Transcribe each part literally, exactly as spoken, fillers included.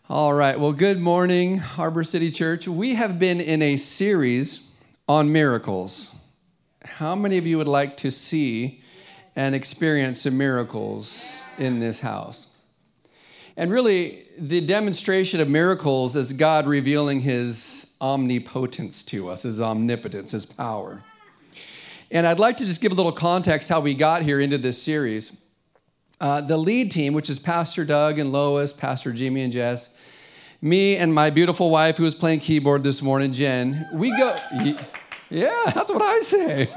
All right. Well, good morning, Harbor City Church. We have been in a series on miracles. How many of you would like to see and experience some miracles in this house? And really, the demonstration of miracles is God revealing his omnipotence to us, his omnipotence, his power. And I'd like to just give a little context how we got here into this series. Uh, the lead team, which is Pastor Doug and Lois, Pastor Jimmy and Jess, me and my beautiful wife who was playing keyboard this morning, Jen, we go, yeah, that's what I say.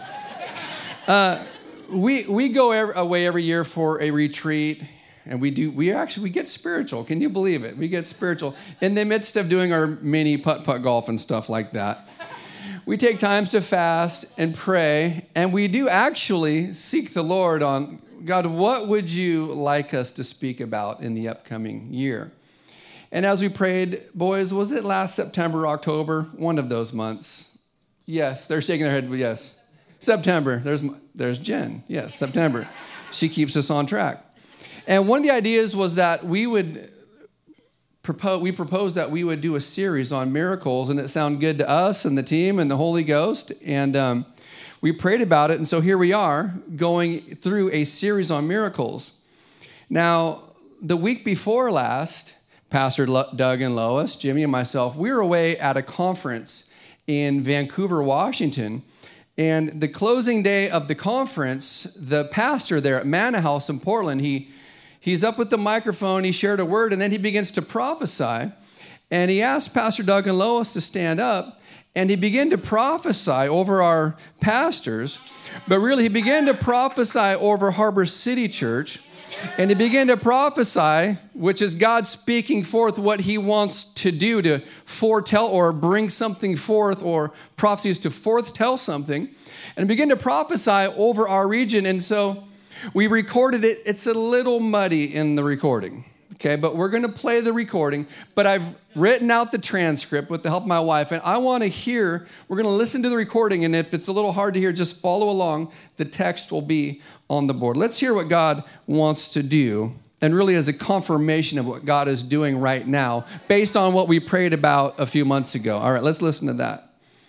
Uh, we we go every, away every year for a retreat, and we do, we actually, we get spiritual. Can you believe it? We get spiritual in the midst of doing our mini putt-putt golf and stuff like that. We take times to fast and pray, and we do actually seek the Lord on, God, what would you like us to speak about in the upcoming year? And as we prayed, boys, was it last September, October? One of those months. Yes, they're shaking their head, yes. September, there's there's Jen. Yes, September. She keeps us on track. And one of the ideas was that we would propose, we proposed that we would do a series on miracles, and it sounded good to us and the team and the Holy Ghost. And um, we prayed about it, and so here we are going through a series on miracles. Now, the week before last, Pastor Doug and Lois, Jimmy and myself, we were away at a conference in Vancouver, Washington. And the closing day of the conference, the pastor there at Manna House in Portland, he he's up with the microphone, he shared a word, and then he begins to prophesy. And he asked Pastor Doug and Lois to stand up, and he began to prophesy over our pastors. But really, he began to prophesy over Harbor City Church. And he began to prophesy, which is God speaking forth what he wants to do to foretell or bring something forth, or prophecy is to foretell something, and began to prophesy over our region. And so we recorded it. It's a little muddy in the recording, okay? But we're going to play the recording. But I've written out the transcript with the help of my wife, and I want to hear, we're going to listen to the recording, and if it's a little hard to hear, just follow along. The text will be on the board. Let's hear what God wants to do, and really as a confirmation of what God is doing right now, based on what we prayed about a few months ago. All right, let's listen to that.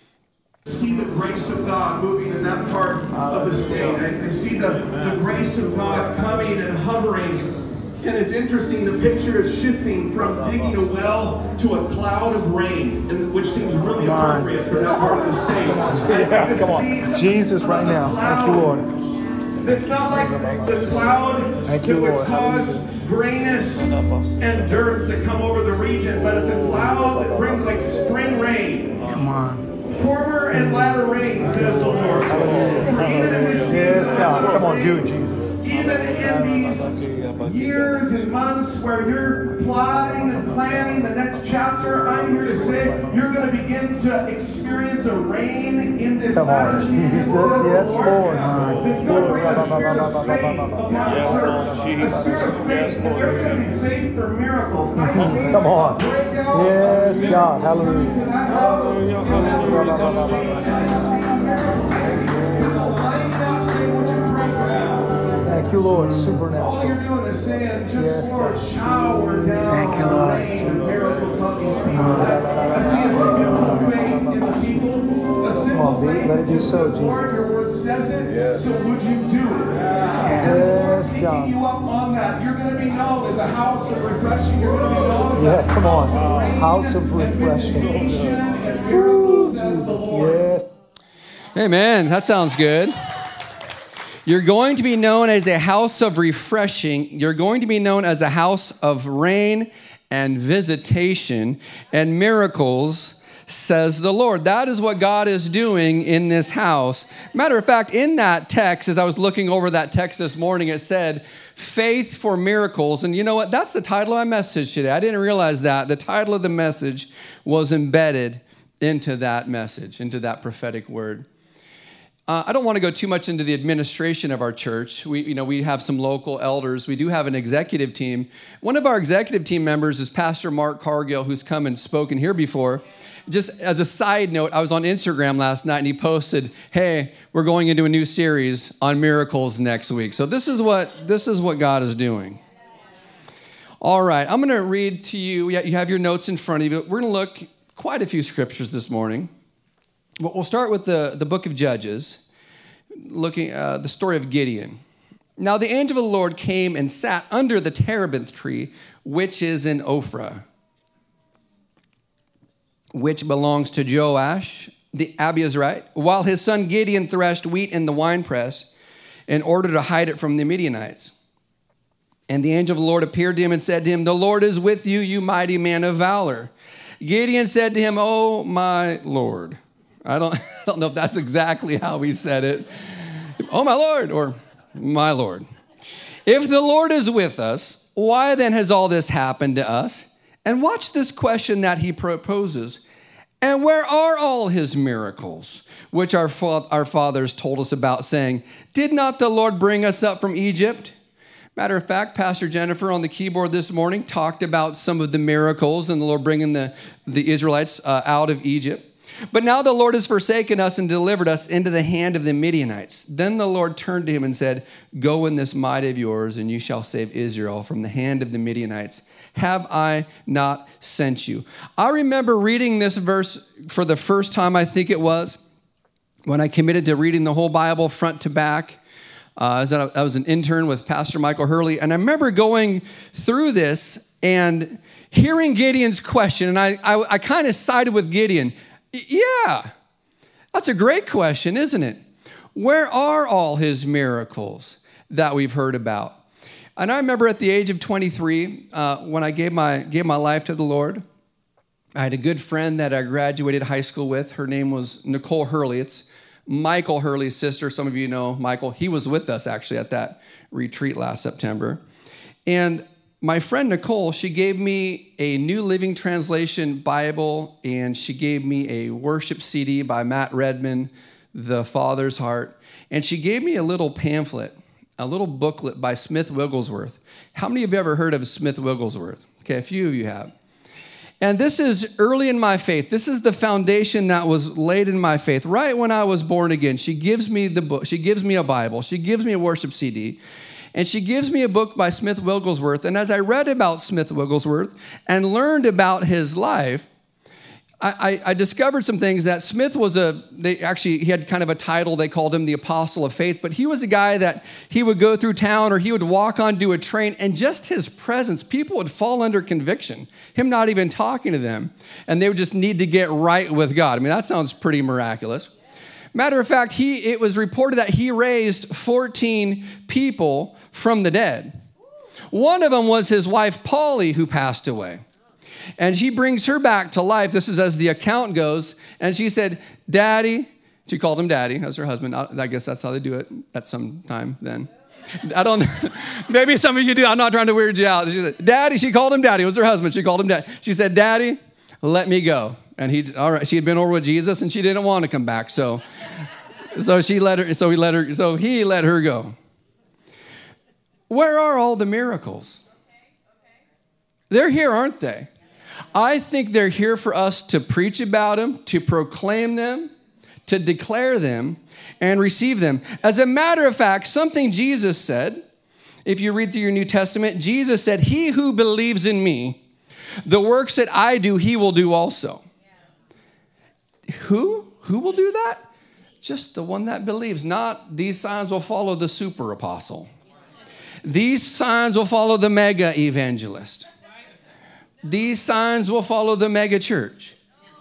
See the grace of God moving in that part of the state. I, I see the, the grace of God coming and hovering. And it's interesting, the picture is shifting from digging a well to a cloud of rain, and, which seems really appropriate for that part of the state. Yeah, come on. Jesus right now. Thank you, Lord. It's not like the cloud Thank you, that would Lord. cause grayness and dearth to come over the region, but it's a cloud that brings like spring rain. Come on. Former and latter rain, says the Lord. For even in this season, Yes, God. Come on, do it, Jesus. even in these years and months where you're plotting and planning the next chapter, I'm here to say you're going to begin to experience a rain in this Come on, latter season. Jesus. Yes, Lord. It's going to bring a spirit of faith upon the church. A spirit of faith. And there's going to be faith for miracles. I see Come on. a breakout. Yes, God. Hallelujah. To that house, and that room, and I see miracles. I see people lining up saying, would you pray for them? Thank you, Lord. All you're Supernatural. doing is saying, just Yes, Lord, God. shower down Thank you, Lord. rain and miracles on these people. I see a simple faith in the people. A simple on, faith. let it be so, that says, Lord, Jesus. your word says it, so would you do it? Yes, And Lord, taking God. you up on that, you're going to be known as a house of refreshing. You're going to be known as Yeah, a come on. house of rain House of and refreshing. visitation and miracles, says the Lord. Yes. Amen. That sounds good. You're going to be known as a house of refreshing. You're going to be known as a house of rain and visitation and miracles, says the Lord. That is what God is doing in this house. Matter of fact, in that text, as I was looking over that text this morning, it said, faith for miracles. And you know what? That's the title of my message today. I didn't realize that. The title of the message was embedded into that message, into that prophetic word. Uh, I don't want to go too much into the administration of our church. We, you know, we have some local elders. We do have an executive team. One of our executive team members is Pastor Mark Cargill, who's come and spoken here before. Just as a side note, I was on Instagram last night, and he posted, "Hey, we're going into a new series on miracles next week." So this is what this is what God is doing. All right, I'm going to read to you. Yeah, you have your notes in front of you. We're going to look quite a few scriptures this morning. But we'll start with the, the book of Judges, looking at uh, the story of Gideon. Now the angel of the Lord came and sat under the terebinth tree, which is in Ophrah, which belongs to Joash, the Abiezrite, while his son Gideon threshed wheat in the winepress in order to hide it from the Midianites. And the angel of the Lord appeared to him and said to him, "The Lord is with you, you mighty man of valor." Gideon said to him, "Oh, my Lord." I don't, I don't know if that's exactly how he said it. "Oh, my Lord," or "my Lord. If the Lord is with us, why then has all this happened to us?" And watch this question that he proposes. "And where are all his miracles, which our, fa- our fathers told us about, saying, 'Did not the Lord bring us up from Egypt?'" Matter of fact, Pastor Jennifer on the keyboard this morning talked about some of the miracles and the Lord bringing the, the Israelites uh, out of Egypt. "But now the Lord has forsaken us and delivered us into the hand of the Midianites." Then the Lord turned to him and said, "Go in this might of yours, and you shall save Israel from the hand of the Midianites. Have I not sent you?" I remember reading this verse for the first time, I think it was, when I committed to reading the whole Bible front to back. Uh, I was an intern with Pastor Michael Hurley, and I remember going through this and hearing Gideon's question, and I, I, I kind of sided with Gideon. Yeah, that's a great question, isn't it? Where are all his miracles that we've heard about? And I remember at the age of twenty-three, uh, when I gave my gave my life to the Lord, I had a good friend that I graduated high school with. Her name was Nicole Hurley. It's Michael Hurley's sister. Some of you know Michael. He was with us actually at that retreat last September. And my friend Nicole, she gave me a New Living Translation Bible, and she gave me a worship C D by Matt Redman, The Father's Heart. And she gave me a little pamphlet, a little booklet by Smith Wigglesworth. How many of you have ever heard of Smith Wigglesworth? Okay, a few of you have. And this is early in my faith. This is the foundation that was laid in my faith. Right when I was born again, she gives me the book. She gives me a Bible. She gives me a worship C D. And she gives me a book by Smith Wigglesworth. And as I read about Smith Wigglesworth and learned about his life, I, I, I discovered some things that Smith was a, they actually, he had kind of a title. They called him the Apostle of Faith. But he was a guy that he would go through town or he would walk onto a train, and just his presence, people would fall under conviction, him not even talking to them. And they would just need to get right with God. I mean, that sounds pretty miraculous. Matter of fact, he it was reported that he raised fourteen people from the dead. One of them was his wife, Polly, who passed away. And she brings her back to life. This is as the account goes. And she said, "Daddy," she called him Daddy, as her husband. I guess that's how they do it at some time then. I don't know. Maybe some of you do. I'm not trying to weird you out. She said, "Daddy," she called him Daddy. It was her husband. She called him Daddy. She said, "Daddy, let me go." And he, all right, she had been over with Jesus and she didn't want to come back. So, so she let her, so he let her, so he let her go. Where are all the miracles? They're here, aren't they? I think they're here for us to preach about them, to proclaim them, to declare them, and receive them. As a matter of fact, something Jesus said, if you read through your New Testament, Jesus said, "He who believes in me, the works that I do, he will do also." Who? Who will do that? Just the one that believes. Not these signs will follow the super apostle. These signs will follow the mega evangelist. These signs will follow the mega church.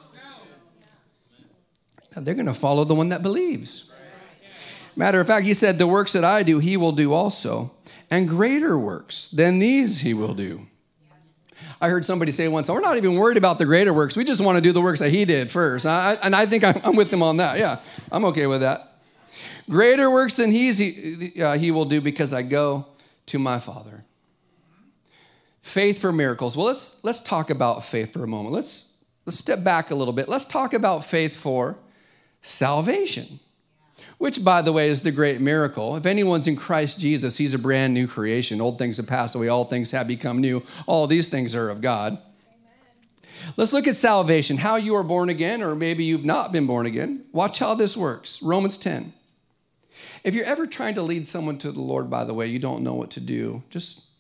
Now, they're going to follow the one that believes. Matter of fact, he said, "The works that I do, he will do also, and greater works than these he will do." I heard somebody say once, "We're not even worried about the greater works. We just want to do the works that he did first." I, and I think I'm, I'm with them on that. Yeah, I'm okay with that. Greater works than he's, he, uh, he will do because I go to my Father. Faith for miracles. Well, let's let's talk about faith for a moment. Let's let's step back a little bit. Let's talk about faith for salvation, which, by the way, is the great miracle. If anyone's in Christ Jesus, he's a brand new creation. Old things have passed away. All things have become new. All these things are of God. Amen. Let's look at salvation, how you are born again, or maybe you've not been born again. Watch how this works. Romans ten. If you're ever trying to lead someone to the Lord, by the way, you don't know what to do, just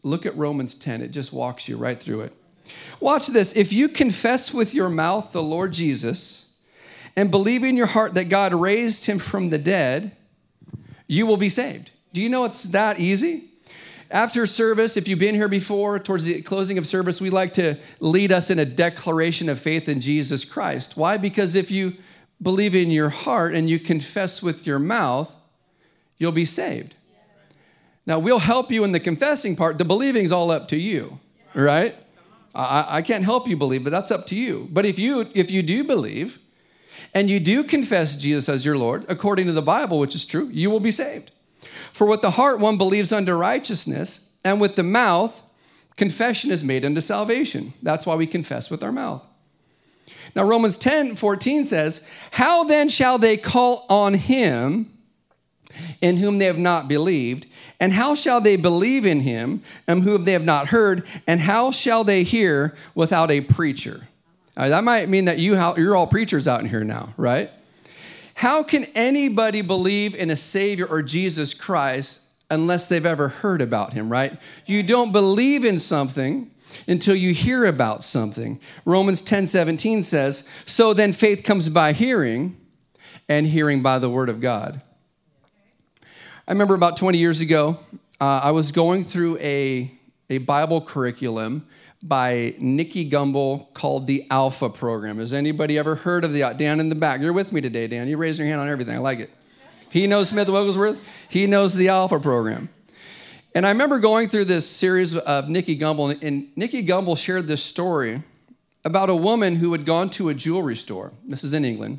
Look at Romans ten. It just walks you right through it. Watch this. If you confess with your mouth the Lord Jesus and believe in your heart that God raised him from the dead, you will be saved. Do you know it's that easy? After service, if you've been here before, towards the closing of service, we like to lead us in a declaration of faith in Jesus Christ. Why? Because if you believe in your heart and you confess with your mouth, you'll be saved. Now, we'll help you in the confessing part. The believing is all up to you, right? I, I can't help you believe, but that's up to you. But if you if you do believe and you do confess Jesus as your Lord, according to the Bible, which is true, you will be saved. For with the heart one believes unto righteousness, and with the mouth confession is made unto salvation. That's why we confess with our mouth. Now, Romans ten fourteen says, how then shall they call on him in whom they have not believed? And how shall they believe in him and whom they have not heard? And how shall they hear without a preacher? Now, that might mean that you, you're all preachers out in here now, right? How can anybody believe in a Savior or Jesus Christ unless they've ever heard about him, right? You don't believe in something until you hear about something. Romans ten seventeen says, so then faith comes by hearing, and hearing by the word of God. I remember about twenty years ago, uh, I was going through a, a Bible curriculum by Nicky Gumbel called the Alpha Program. Has anybody ever heard of the, Dan in the back? You're with me today, Dan. You raise your hand on everything. I like it. He knows Smith Wigglesworth. He knows the Alpha Program. And I remember going through this series of Nicky Gumbel, and Nicky Gumbel shared this story about a woman who had gone to a jewelry store. This is in England.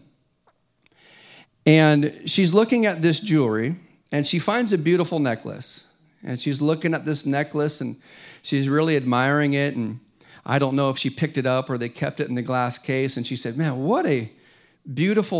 And she's looking at this jewelry, and she finds a beautiful necklace. And she's looking at this necklace, and she's really admiring it. And I don't know if she picked it up or they kept it in the glass case. And she said, man, what a beautiful